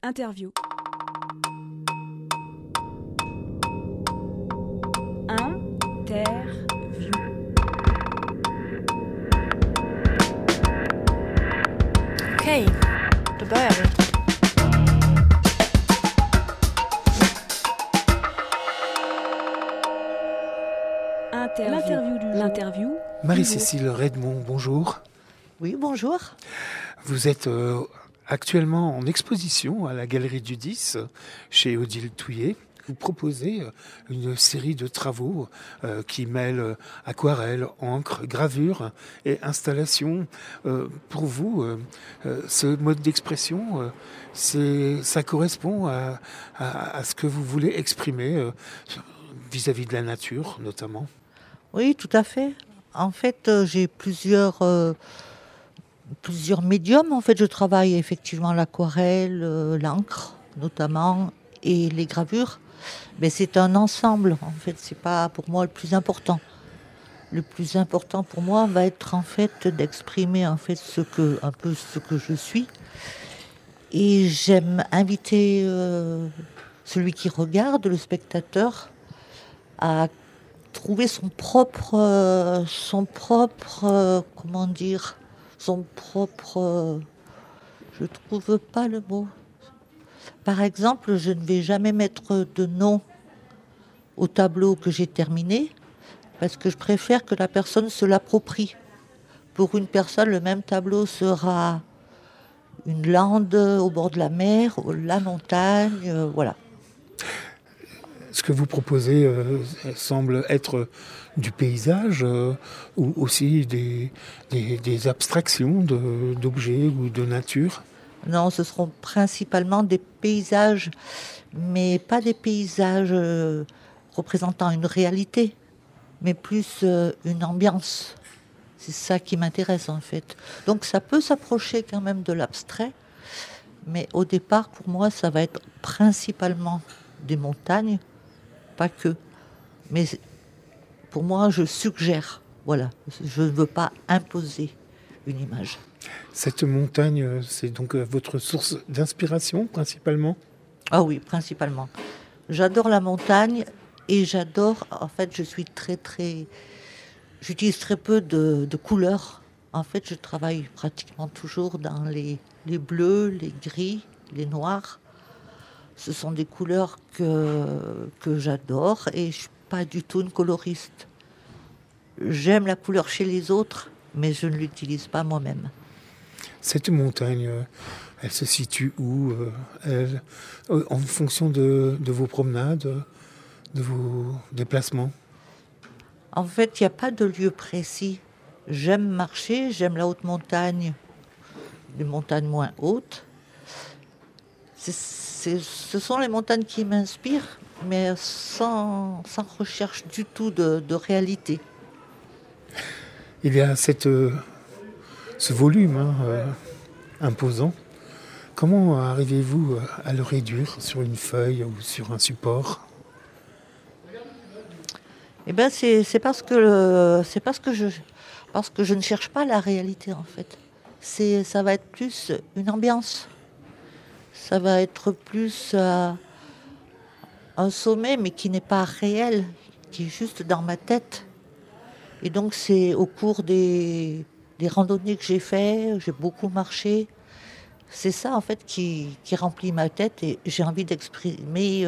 Interview. Interview. Okej, då börjar vi. L'interview. Marie-Cécile Redmond, bonjour. Oui, bonjour. Vous êtes actuellement en exposition à la Galerie du 10 chez Odile Touillet. Vous proposez une série de travaux qui mêlent aquarelle, encre, gravure et installation. Pour vous, ce mode d'expression, ça correspond à ce que vous voulez exprimer vis-à-vis de la nature, notamment. Oui, tout à fait. En fait, j'ai plusieurs médiums. En fait, je travaille effectivement l'aquarelle, l'encre notamment, et les gravures. Mais c'est un ensemble. En fait, c'est pas pour moi le plus important. Le plus important pour moi va être en fait d'exprimer en fait ce que je suis. Et j'aime inviter celui qui regarde, le spectateur, à trouver son propre, je trouve pas le mot. Par exemple, je ne vais jamais mettre de nom au tableau que j'ai terminé, parce que je préfère que la personne se l'approprie. Pour une personne, le même tableau sera une lande au bord de la mer, la montagne, voilà. Ce que vous proposez semble être du paysage ou aussi des abstractions d'objets ou de nature. Non, ce seront principalement des paysages, mais pas des paysages représentant une réalité, mais plus une ambiance. C'est ça qui m'intéresse en fait. Donc ça peut s'approcher quand même de l'abstrait, mais au départ, pour moi, ça va être principalement des montagnes, pas que. Mais pour moi, je suggère, voilà. Je ne veux pas imposer une image. Cette montagne, c'est donc votre source d'inspiration principalement ? Ah oui, principalement. J'adore la montagne et j'adore, en fait, j'utilise très peu de couleurs. En fait, je travaille pratiquement toujours dans les bleus, les gris, les noirs. Ce sont des couleurs que j'adore et je ne suis pas du tout une coloriste. J'aime la couleur chez les autres, mais je ne l'utilise pas moi-même. Cette montagne, elle se situe où en fonction de vos promenades, de vos déplacements ? En fait, il n'y a pas de lieu précis. J'aime marcher, j'aime la haute montagne, les montagnes moins hautes. Ce sont les montagnes qui m'inspirent, mais sans recherche du tout de réalité. Il y a ce volume imposant. Comment arrivez-vous à le réduire sur une feuille ou sur un support ? Eh ben c'est parce que je ne cherche pas la réalité en fait. Ça va être plus une ambiance. Ça va être plus un sommet, mais qui n'est pas réel, qui est juste dans ma tête. Et donc c'est au cours des randonnées que j'ai fait, j'ai beaucoup marché. C'est ça en fait qui remplit ma tête et j'ai envie d'exprimer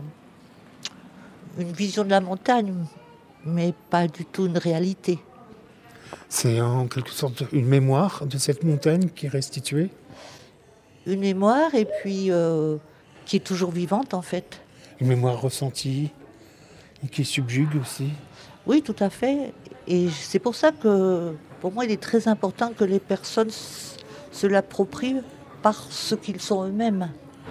une vision de la montagne, mais pas du tout une réalité. C'est en quelque sorte une mémoire de cette montagne qui est restituée ? Une mémoire et puis qui est toujours vivante en fait. Une mémoire ressentie et qui subjugue aussi ? Oui, tout à fait. Et c'est pour ça que pour moi il est très important que les personnes se l'approprient par ce qu'ils sont eux-mêmes.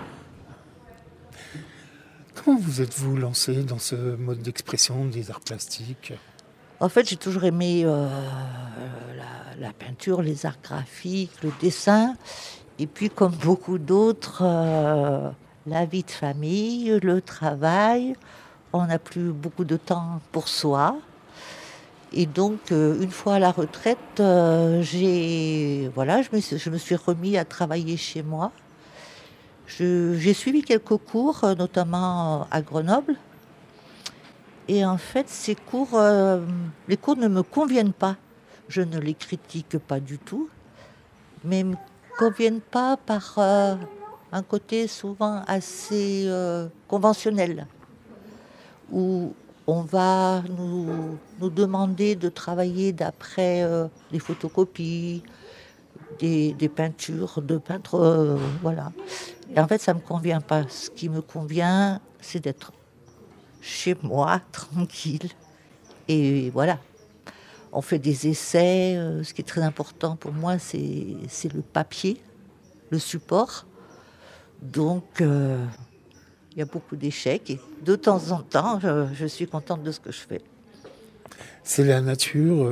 Comment vous êtes-vous lancé dans ce mode d'expression des arts plastiques ? En fait, j'ai toujours aimé la peinture, les arts graphiques, le dessin. Et puis, comme beaucoup d'autres, la vie de famille, le travail. On n'a plus beaucoup de temps pour soi. Et donc, une fois à la retraite, je me suis remis à travailler chez moi. J'ai suivi quelques cours, notamment à Grenoble. Et en fait, les cours ne me conviennent pas. Je ne les critique pas du tout, mais ils ne me conviennent pas par un côté souvent assez conventionnel, où on va nous demander de travailler d'après les photocopies, des peintures de peintres, voilà. Et en fait, ça ne me convient pas. Ce qui me convient, c'est d'être chez moi, tranquille. Et voilà. On fait des essais. Ce qui est très important pour moi, c'est le papier, le support. Donc, il y a beaucoup d'échecs. Et de temps en temps, je suis contente de ce que je fais. C'est la nature,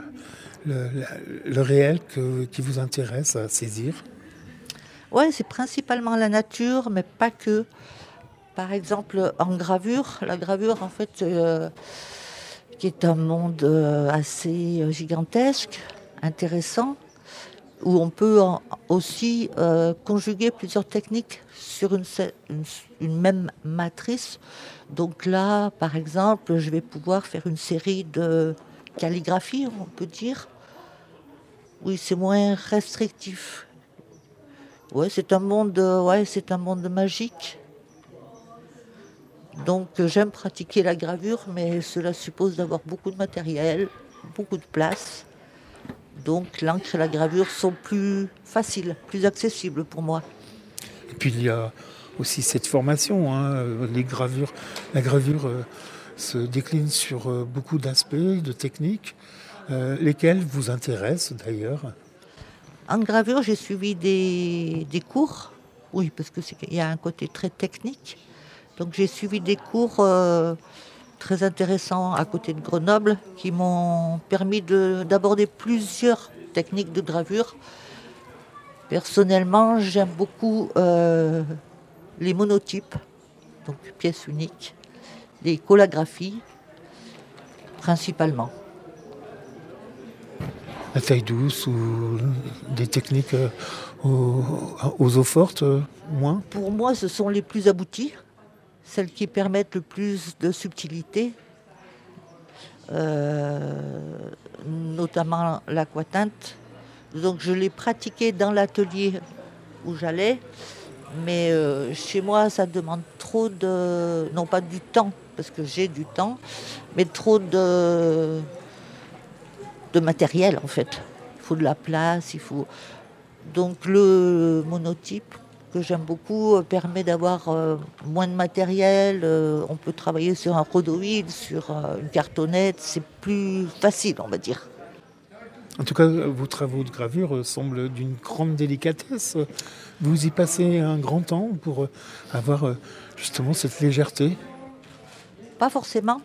le réel qui vous intéresse à saisir? Oui, c'est principalement la nature, mais pas que. Par exemple, en gravure, la gravure, en fait, qui est un monde assez gigantesque, intéressant, où on peut aussi conjuguer plusieurs techniques sur une même matrice. Donc là, par exemple, je vais pouvoir faire une série de calligraphie, on peut dire. Oui, c'est moins restrictif. Ouais, c'est un monde magique. Donc j'aime pratiquer la gravure, mais cela suppose d'avoir beaucoup de matériel, beaucoup de place. Donc l'encre et la gravure sont plus faciles, plus accessibles pour moi. Et puis il y a aussi cette formation, la gravure se décline sur beaucoup d'aspects, de techniques, lesquels vous intéressent d'ailleurs. En gravure, j'ai suivi des cours, oui, parce qu'il y a un côté très technique. Donc j'ai suivi des cours très intéressants à côté de Grenoble qui m'ont permis d'aborder plusieurs techniques de gravure. Personnellement, j'aime beaucoup les monotypes, donc pièces uniques, les collographies principalement. La taille douce ou des techniques aux eaux fortes, moins? Pour moi, ce sont les plus abouties, celles qui permettent le plus de subtilité, notamment l'aquatinte. Donc je l'ai pratiqué dans l'atelier où j'allais, mais chez moi, ça demande trop non pas du temps, parce que j'ai du temps, mais trop de matériel en fait. Il faut de la place, Donc le monotype que j'aime beaucoup permet d'avoir moins de matériel. On peut travailler sur un rhodoïde, sur une cartonnette, c'est plus facile on va dire. En tout cas, vos travaux de gravure semblent d'une grande délicatesse. Vous y passez un grand temps pour avoir justement cette légèreté? Pas forcément,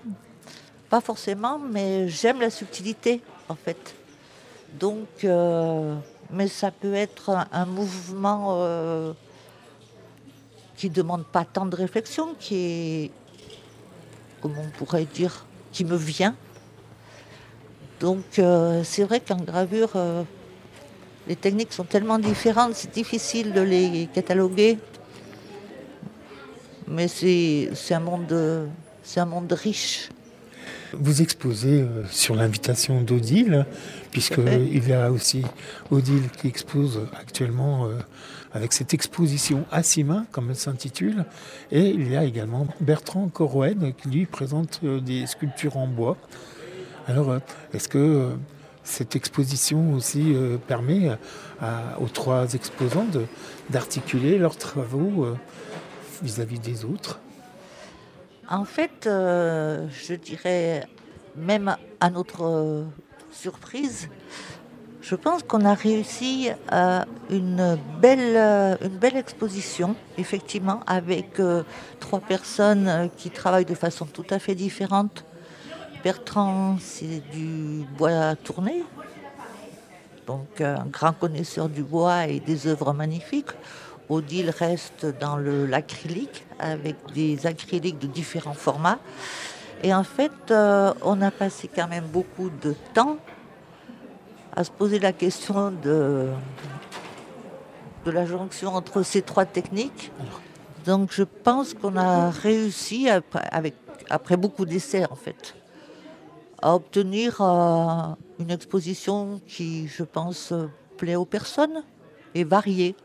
mais j'aime la subtilité en fait. Donc, mais ça peut être un mouvement qui ne demande pas tant de réflexion, qui est, comment on pourrait dire, qui me vient. Donc c'est vrai qu'en gravure, les techniques sont tellement différentes, c'est difficile de les cataloguer. Mais c'est un monde riche. Vous exposez sur l'invitation d'Odile, puisqu'il y a aussi Odile qui expose actuellement avec cette exposition à 6 mains, comme elle s'intitule. Et il y a également Bertrand Corroen qui lui présente des sculptures en bois. Alors, est-ce que cette exposition aussi permet aux 3 exposants d'articuler leurs travaux vis-à-vis des autres? En fait, je dirais, même à notre surprise, je pense qu'on a réussi une belle exposition, effectivement, avec 3 personnes qui travaillent de façon tout à fait différente. Bertrand, c'est du bois tourné, donc un grand connaisseur du bois et des œuvres magnifiques. Odile reste dans l'acrylique, avec des acryliques de différents formats. Et en fait, on a passé quand même beaucoup de temps à se poser la question de la jonction entre ces trois techniques. Donc je pense qu'on a réussi, après beaucoup d'essais en fait, à obtenir une exposition qui, je pense, plaît aux personnes et variée.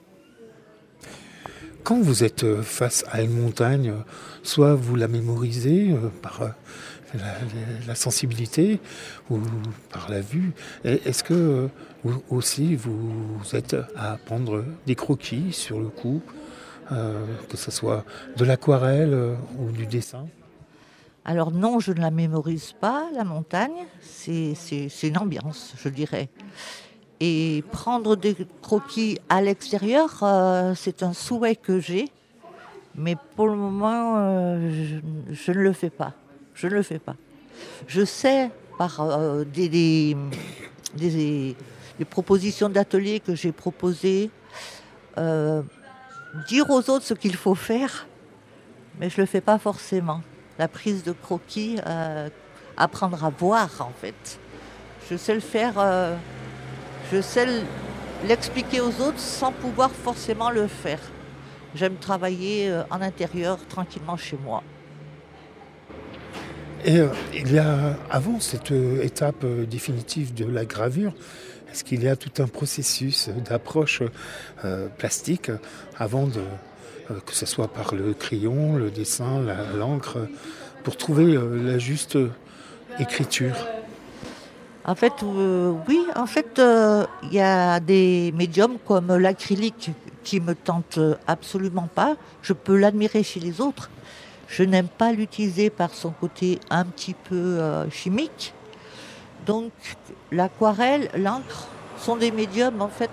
Quand vous êtes face à une montagne, soit vous la mémorisez par la sensibilité ou par la vue, est-ce que vous aussi vous êtes à prendre des croquis sur le coup, que ce soit de l'aquarelle ou du dessin? Alors non, je ne la mémorise pas, la montagne, c'est une ambiance, je dirais. Et prendre des croquis à l'extérieur, c'est un souhait que j'ai, mais pour le moment, je ne le fais pas. Je ne le fais pas. Je sais par des propositions d'ateliers que j'ai proposées, dire aux autres ce qu'il faut faire, mais je ne le fais pas forcément. La prise de croquis, apprendre à voir en fait. Je sais le faire, je sais l'expliquer aux autres sans pouvoir forcément le faire. J'aime travailler en intérieur, tranquillement chez moi. Et il y a, avant cette étape définitive de la gravure, est-ce qu'il y a tout un processus d'approche plastique avant que ce soit par le crayon, le dessin, l'encre, pour trouver la juste écriture? En fait, oui, il y a des médiums comme l'acrylique qui me tentent absolument pas. Je peux l'admirer chez les autres. Je n'aime pas l'utiliser par son côté un petit peu chimique. Donc, l'aquarelle, l'encre sont des médiums en fait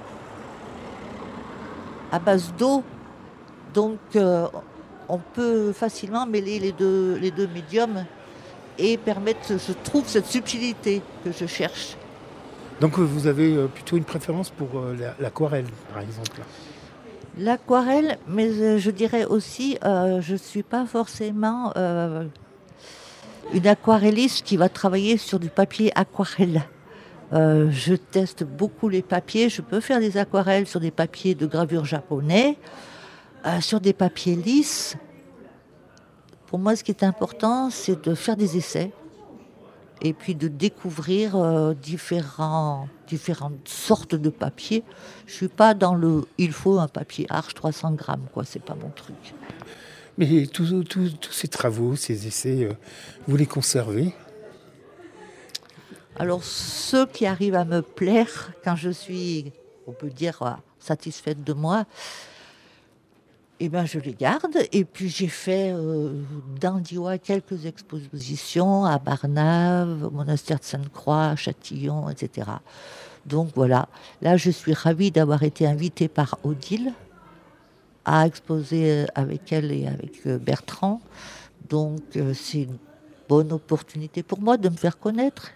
à base d'eau. Donc, on peut facilement mêler les deux médiums et permettre, je trouve, cette subtilité que je cherche. Donc vous avez plutôt une préférence pour l'aquarelle, par exemple? L'aquarelle, mais je dirais aussi, je ne suis pas forcément une aquarelliste qui va travailler sur du papier aquarelle. Je teste beaucoup les papiers. Je peux faire des aquarelles sur des papiers de gravure japonais, sur des papiers lisses. Pour moi, ce qui est important, c'est de faire des essais et puis de découvrir différentes sortes de papiers. Je ne suis pas dans le « il faut un papier Arches 300 grammes », quoi, c'est pas mon truc. Mais tous ces travaux, ces essais, vous les conservez? Alors, ceux qui arrivent à me plaire, quand je suis, on peut dire, satisfaite de moi, eh ben, je les garde. Et puis j'ai fait dans Diois quelques expositions à Barnave, au monastère de Sainte-Croix, à Châtillon, etc. Donc voilà, là je suis ravie d'avoir été invitée par Odile à exposer avec elle et avec Bertrand. Donc c'est une bonne opportunité pour moi de me faire connaître.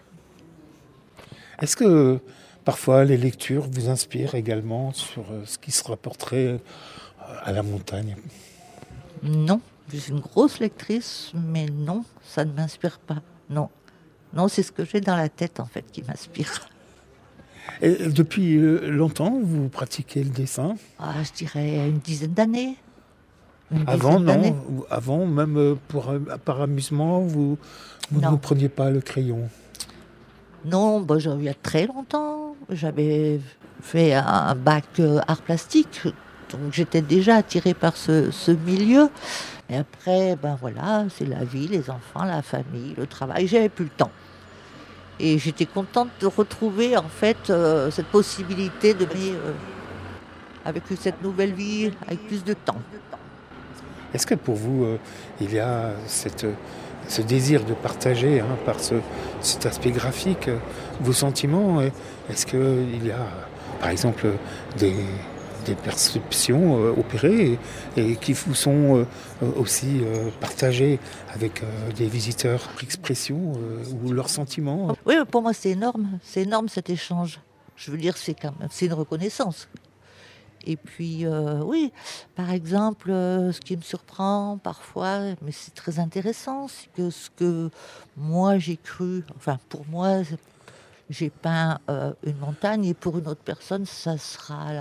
Est-ce que parfois les lectures vous inspirent également sur ce qui se rapporterait à la montagne? Non, je suis une grosse lectrice, mais non, ça ne m'inspire pas. Non, c'est ce que j'ai dans la tête en fait qui m'inspire. Et depuis longtemps, vous pratiquez le dessin? Je dirais une dizaine d'années. Avant, non? Avant, même par amusement, vous ne preniez pas le crayon? Non, il y a très longtemps. J'avais fait un bac art plastique. Donc j'étais déjà attirée par ce milieu. Et après, voilà, c'est la vie, les enfants, la famille, le travail. J'avais plus le temps. Et j'étais contente de retrouver en fait cette possibilité de avec cette nouvelle vie, avec plus de temps. Est-ce que pour vous, il y a ce désir de partager par cet aspect graphique vos sentiments? Est-ce qu'il y a, par exemple, des perceptions opérées et qui vous sont aussi partagées avec des visiteurs, expressions ou leurs sentiments? Oui, pour moi c'est énorme cet échange. Je veux dire, c'est une reconnaissance. Et puis oui, par exemple, ce qui me surprend parfois, mais c'est très intéressant, c'est que ce que moi j'ai cru, enfin pour moi j'ai peint une montagne et pour une autre personne ça sera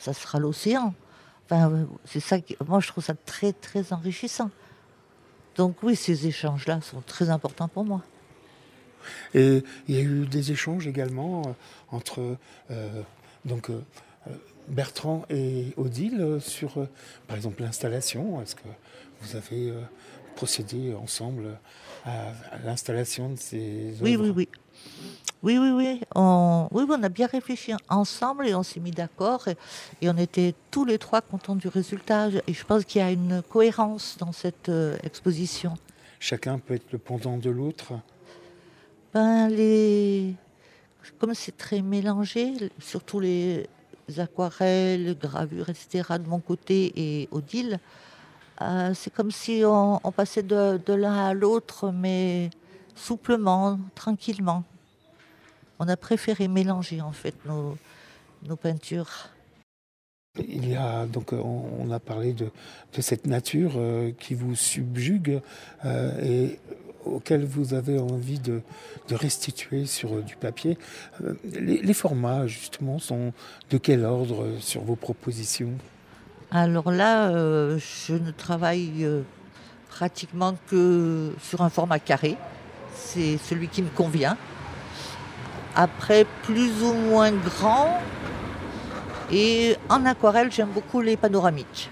ça sera l'océan. Enfin, c'est ça moi je trouve ça très très enrichissant. Donc oui, ces échanges-là sont très importants pour moi. Et il y a eu des échanges également entre donc, Bertrand et Odile sur, par exemple, l'installation. Est-ce que vous avez procédé ensemble à l'installation de ces Oui, œuvres? oui, oui. Oui, oui, oui. On a bien réfléchi ensemble et on s'est mis d'accord et on était tous les trois contents du résultat. Et je pense qu'il y a une cohérence dans cette exposition. Chacun peut être le pendant de l'autre. Ben, comme c'est très mélangé, surtout les aquarelles, gravures, etc. de mon côté et Odile, c'est comme si on passait de l'un à l'autre, mais souplement, tranquillement. On a préféré mélanger en fait nos peintures. Il y a donc, on a parlé de cette nature qui vous subjugue et auquel vous avez envie de restituer sur du papier. Les formats, justement, sont de quel ordre sur vos propositions? Alors là, je ne travaille pratiquement que sur un format carré. C'est celui qui me convient. Après, plus ou moins grand. Et en aquarelle, j'aime beaucoup les panoramiques.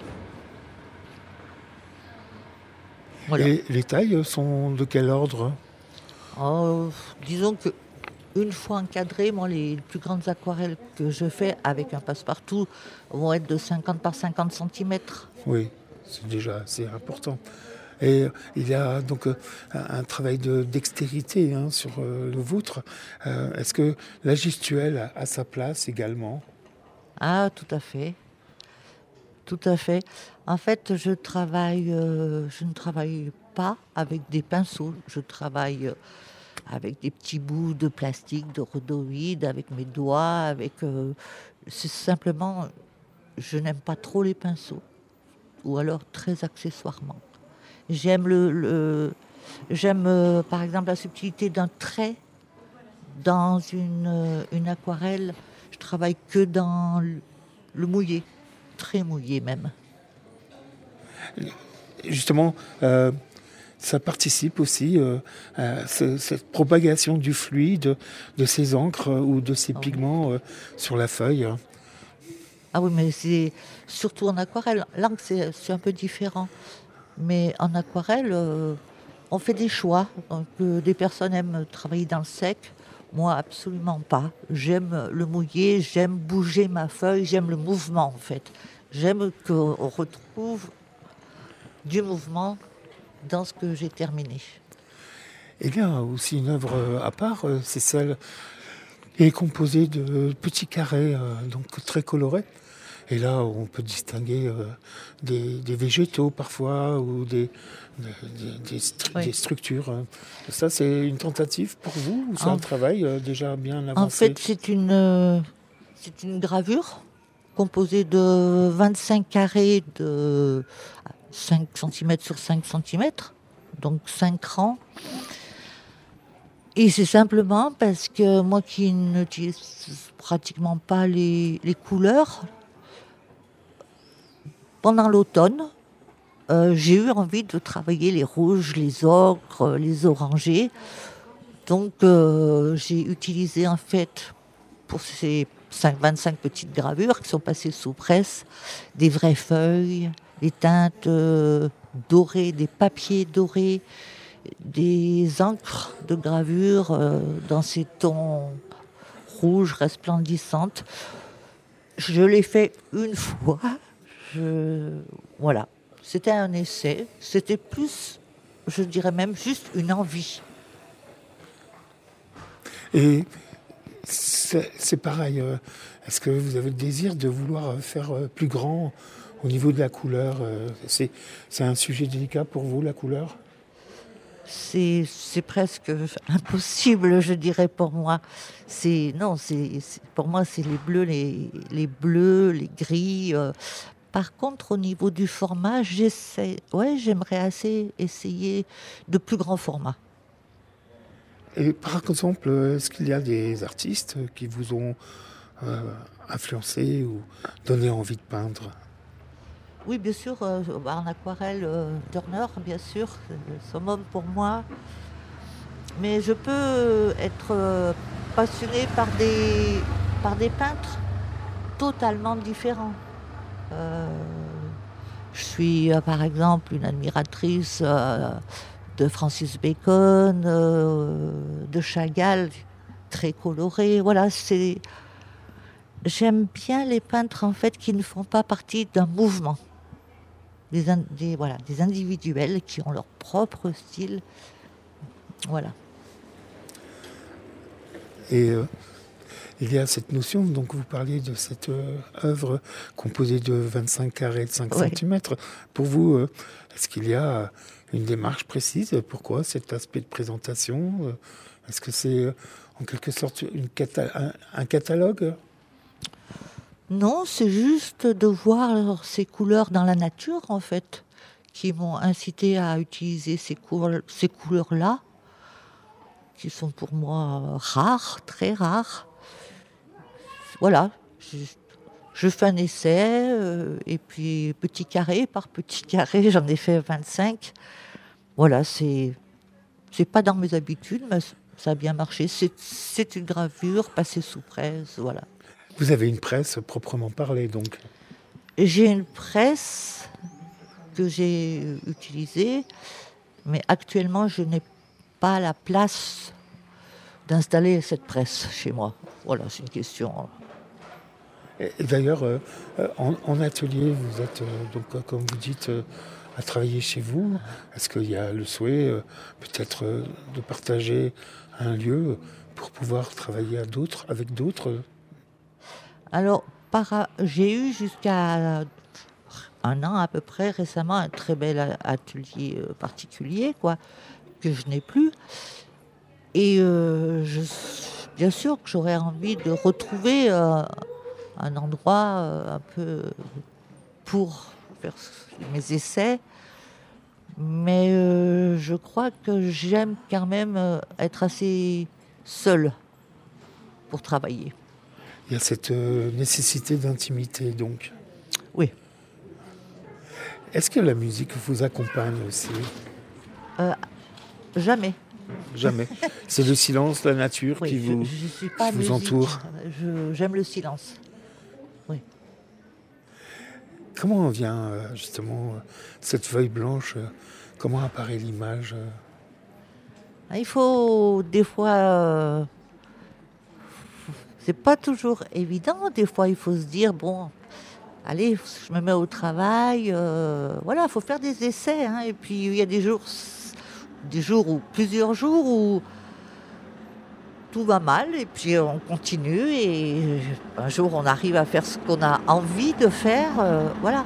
Voilà. Et les tailles sont de quel ordre? Disons que une fois encadrées, moi, les plus grandes aquarelles que je fais avec un passe-partout vont être de 50 par 50 cm. Oui, c'est déjà assez important. Et il y a donc un travail de dextérité sur le vôtre. Est-ce que la gestuelle a sa place également? Ah, tout à fait. Tout à fait. En fait, je ne travaille pas avec des pinceaux. Je travaille avec des petits bouts de plastique, de rhodoïde, avec mes doigts. C'est simplement, je n'aime pas trop les pinceaux, ou alors très accessoirement. J'aime par exemple la subtilité d'un trait dans une aquarelle. Je travaille que dans le mouillé, très mouillé même. Justement, ça participe aussi à cette propagation du fluide, de ces encres ou de ces pigments sur la feuille. Ah oui, mais c'est surtout en aquarelle. L'encre, c'est un peu différent. Mais en aquarelle, on fait des choix. Donc, des personnes aiment travailler dans le sec. Moi, absolument pas. J'aime le mouillé, j'aime bouger ma feuille, j'aime le mouvement en fait. J'aime qu'on retrouve du mouvement dans ce que j'ai terminé. Il y a aussi une œuvre à part, c'est celle qui est composée de petits carrés donc très colorés. Et là, on peut distinguer des végétaux parfois ou des structures. Ça, c'est une tentative pour vous ou c'est un travail déjà bien avancé? En fait, c'est une gravure composée de 25 carrés de 5 cm sur 5 cm, donc 5 rangs. Et c'est simplement parce que moi qui n'utilise pratiquement pas les couleurs, pendant l'automne, j'ai eu envie de travailler les rouges, les ocres, les orangés. Donc j'ai utilisé en fait pour ces 25 petites gravures qui sont passées sous presse, des vraies feuilles, des teintes dorées, des papiers dorés, des encres de gravure dans ces tons rouges resplendissantes. Je l'ai fait une fois. Voilà. C'était un essai. C'était plus, je dirais même, juste une envie. Et c'est pareil. Est-ce que vous avez le désir de vouloir faire plus grand au niveau de la couleur? C'est un sujet délicat pour vous, la couleur? C'est presque impossible, je dirais, pour moi. Pour moi, c'est les bleus, les gris. Par contre, au niveau du format, j'aimerais essayer de plus grands formats. Et par exemple, est-ce qu'il y a des artistes qui vous ont influencé ou donné envie de peindre? Oui, bien sûr, en aquarelle, Turner, bien sûr, c'est le summum pour moi. Mais je peux être passionnée par des peintres totalement différents. Euh, je suis, par exemple, une admiratrice de Francis Bacon, de Chagall, très coloré. Voilà, j'aime bien les peintres en fait qui ne font pas partie d'un mouvement. Des individuels qui ont leur propre style. Voilà. Et il y a cette notion, donc vous parliez de cette œuvre composée de 25 carrés de 5 cm. Pour vous, est-ce qu'il y a une démarche précise? Pourquoi cet aspect de présentation? Est-ce que c'est en quelque sorte un catalogue? Non, c'est juste de voir ces couleurs dans la nature, en fait, qui m'ont incité à utiliser ces couleurs-là, qui sont pour moi rares, très rares. Voilà, je fais un essai, et puis petit carré par petit carré, j'en ai fait 25. Voilà, c'est pas dans mes habitudes, mais ça a bien marché. C'est une gravure passée sous presse, voilà. Vous avez une presse proprement parlée, donc? J'ai une presse que j'ai utilisée, mais actuellement, je n'ai pas la place d'installer cette presse chez moi. Voilà, c'est une question. Et d'ailleurs, en atelier, vous êtes, donc, comme vous dites, à travailler chez vous. Est-ce qu'il y a le souhait, peut-être, de partager un lieu pour pouvoir travailler avec d'autres? Alors, j'ai eu jusqu'à un an à peu près récemment un très bel atelier particulier, quoi, que je n'ai plus. Et bien sûr que j'aurais envie de retrouver un endroit un peu pour faire mes essais. Mais je crois que j'aime quand même être assez seule pour travailler. Il y a cette nécessité d'intimité, donc. Oui. Est-ce que la musique vous accompagne aussi? Jamais. Jamais. C'est le silence, la nature qui vous, je suis pas qui vous entoure. J'aime le silence. Oui. Comment vient justement cette feuille blanche? Comment apparaît l'image? Il faut des fois... c'est pas toujours évident. Des fois, il faut se dire, bon, allez, je me mets au travail. Voilà, il faut faire des essais. Hein, et puis, il y a des jours ou plusieurs jours où tout va mal. Et puis, on continue. Et un jour, on arrive à faire ce qu'on a envie de faire. Voilà.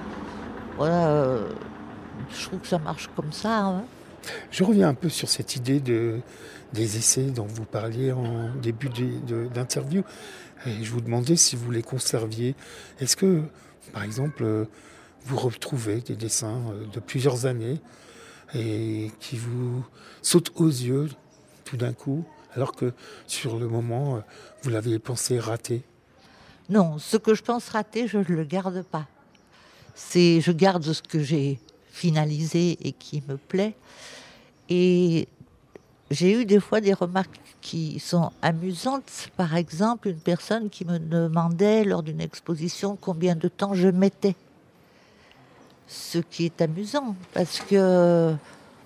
Je trouve que ça marche comme ça. Hein. Je reviens un peu sur cette idée des essais dont vous parliez en début d'interview. Et je vous demandais si vous les conserviez. Est-ce que, par exemple, vous retrouvez des dessins de plusieurs années et qui vous sautent aux yeux tout d'un coup, alors que sur le moment, vous l'aviez pensé raté? Non, ce que je pense rater, je ne le garde pas. Je garde ce que j'ai finalisé et qui me plaît. Et j'ai eu des fois des remarques qui sont amusantes. Par exemple, une personne qui me demandait lors d'une exposition combien de temps je mettais. Ce qui est amusant, parce que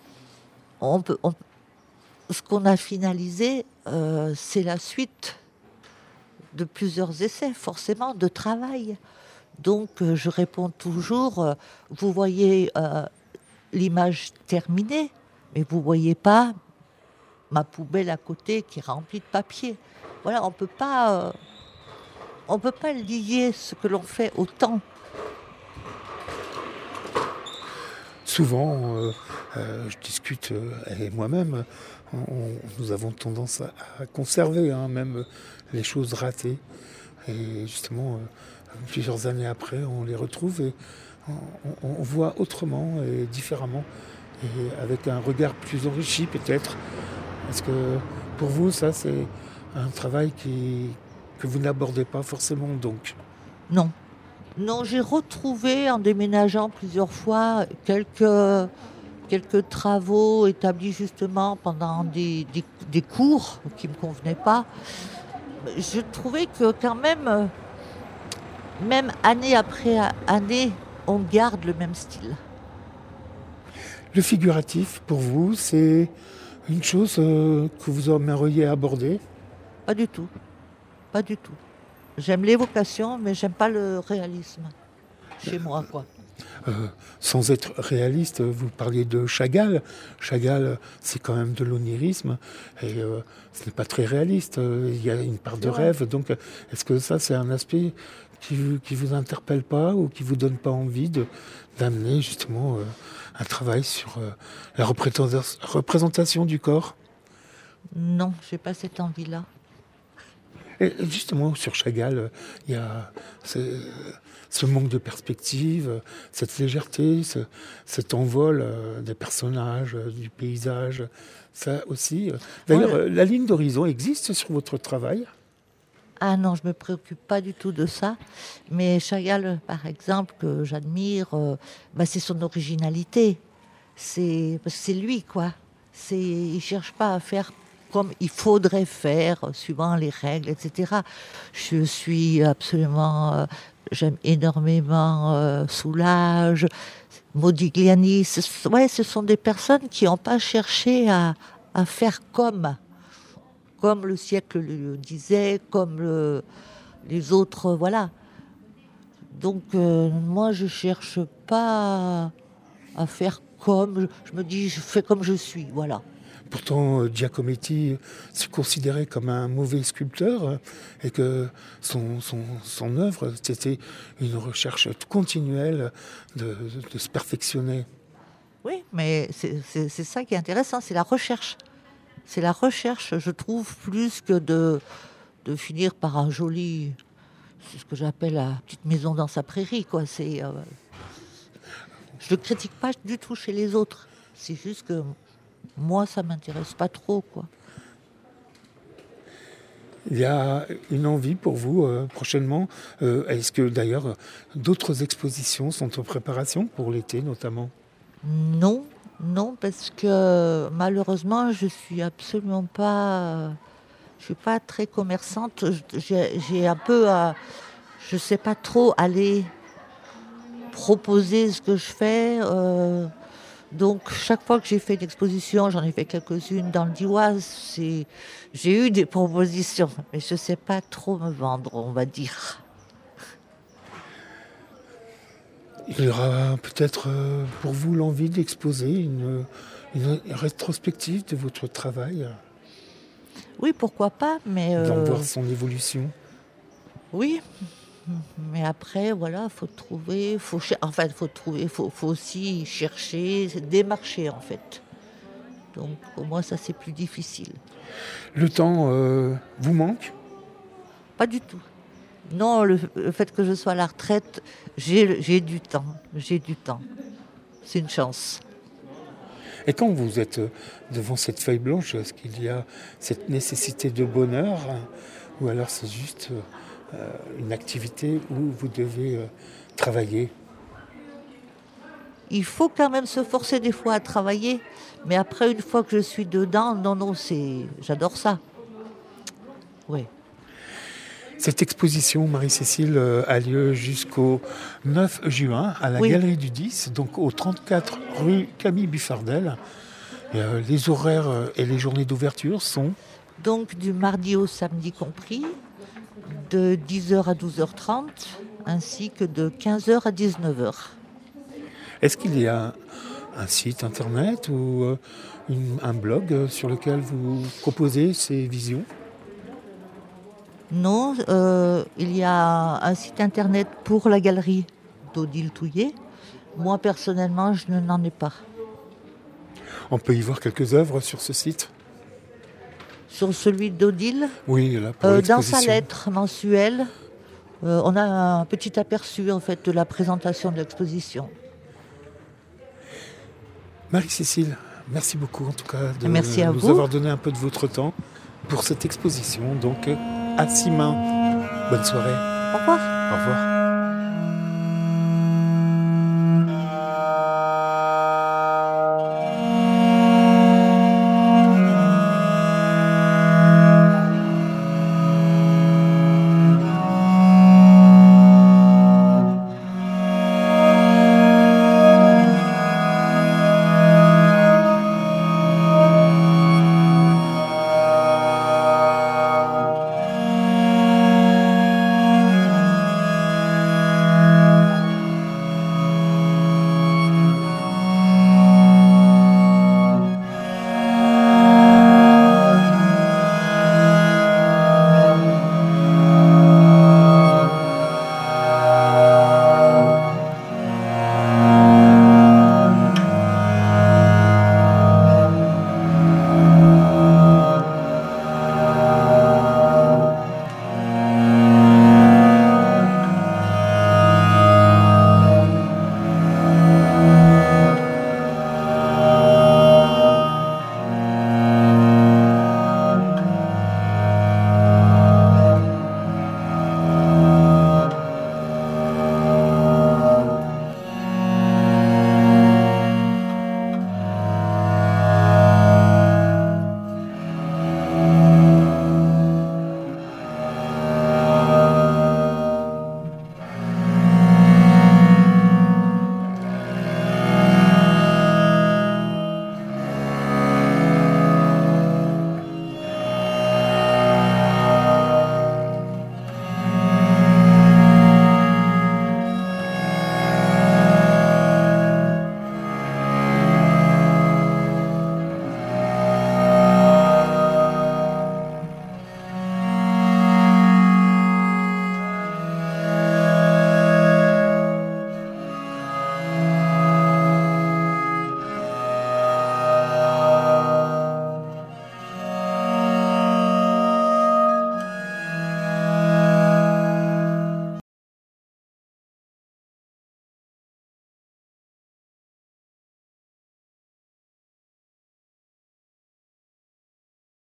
ce qu'on a finalisé, c'est la suite de plusieurs essais, forcément, de travail. Donc, je réponds toujours, vous voyez l'image terminée, mais vous ne voyez pas ma poubelle à côté qui est remplie de papier. Voilà, on peut pas lier ce que l'on fait au temps. Souvent, je discute et moi-même, nous avons tendance à conserver même les choses ratées. Et justement, plusieurs années après, on les retrouve et on voit autrement et différemment, et avec un regard plus enrichi peut-être. Est-ce que pour vous, ça, c'est un travail qui que vous n'abordez pas forcément donc. Non. Non, j'ai retrouvé en déménageant plusieurs fois quelques travaux établis justement pendant des cours qui ne me convenaient pas. Je trouvais que quand même année après année, on garde le même style. Le figuratif, pour vous, c'est une chose que vous aimeriez aborder? Pas du tout. Pas du tout. J'aime l'évocation, mais j'aime pas le réalisme. Chez moi, quoi. Sans être réaliste, vous parliez de Chagall. Chagall, c'est quand même de l'onirisme et ce n'est pas très réaliste. Il y a une part de rêve. Donc, est-ce que ça, c'est un aspect qui vous interpelle pas ou qui vous donne pas envie d'amener justement un travail sur la représentation du corps? Non, j'ai pas cette envie-là. Et justement, sur Chagall, il y a ce manque de perspective, cette légèreté, cet envol des personnages, du paysage, ça aussi. D'ailleurs, la ligne d'horizon existe sur votre travail? Ah non, je me préoccupe pas du tout de ça. Mais Chagall, par exemple, que j'admire, c'est son originalité. Parce que c'est lui, quoi. Il cherche pas à faire comme il faudrait faire, suivant les règles, etc. Je suis absolument... j'aime énormément Soulages, Modigliani. Ce sont des personnes qui n'ont pas cherché à faire comme le siècle le disait, comme les autres, voilà. Donc, moi, je ne cherche pas à faire comme... Je me dis, je fais comme je suis, voilà. Pourtant, Giacometti se considérait comme un mauvais sculpteur et que son œuvre, c'était une recherche continuelle de se perfectionner. Oui, mais c'est ça qui est intéressant, c'est la recherche. C'est la recherche, je trouve, plus que de finir par un joli... C'est ce que j'appelle la petite maison dans sa prairie, quoi. Je ne critique pas du tout chez les autres. C'est juste que... moi, ça ne m'intéresse pas trop, quoi. Il y a une envie pour vous prochainement. Est-ce que d'ailleurs d'autres expositions sont en préparation pour l'été notamment? Non, parce que malheureusement, je suis absolument pas... je suis pas très commerçante. J'ai un peu... je sais pas trop aller proposer ce que je fais... Donc, chaque fois que j'ai fait une exposition, j'en ai fait quelques-unes dans le Dioise, j'ai eu des propositions, mais je ne sais pas trop me vendre, on va dire. Il y aura peut-être pour vous l'envie d'exposer une rétrospective de votre travail? Oui, pourquoi pas, mais... d'en voir son évolution? Oui, mais après, voilà, faut aussi chercher, démarcher, en fait. Donc, pour moi, ça, c'est plus difficile. Le temps vous manque? Pas du tout. Non, le fait que je sois à la retraite, j'ai du temps. C'est une chance. Et quand vous êtes devant cette feuille blanche, est-ce qu'il y a cette nécessité de bonheur ou alors c'est juste... une activité où vous devez travailler? Il faut quand même se forcer des fois à travailler, mais après, une fois que je suis dedans, non, j'adore ça. Oui. Cette exposition, Marie-Cécile, a lieu jusqu'au 9 juin à la Galerie du 10, donc au 34 rue Camille Buffardel. Les horaires et les journées d'ouverture sont? Donc du mardi au samedi compris, de 10h à 12h30, ainsi que de 15h à 19h. Est-ce qu'il y a un site internet ou un blog sur lequel vous proposez ces visions? Non, il y a un site internet pour la galerie d'Odile Touillet. Moi, personnellement, je n'en ai pas. On peut y voir quelques œuvres sur ce site? Sur celui d'Odile? Oui, là, pour l'exposition. Dans sa lettre mensuelle, on a un petit aperçu en fait, de la présentation de l'exposition. Marie-Cécile, merci beaucoup en tout cas de merci à nous vous. avoir donné un peu de votre temps pour cette exposition, donc à 6 mains. Bonne soirée. Au revoir. Au revoir.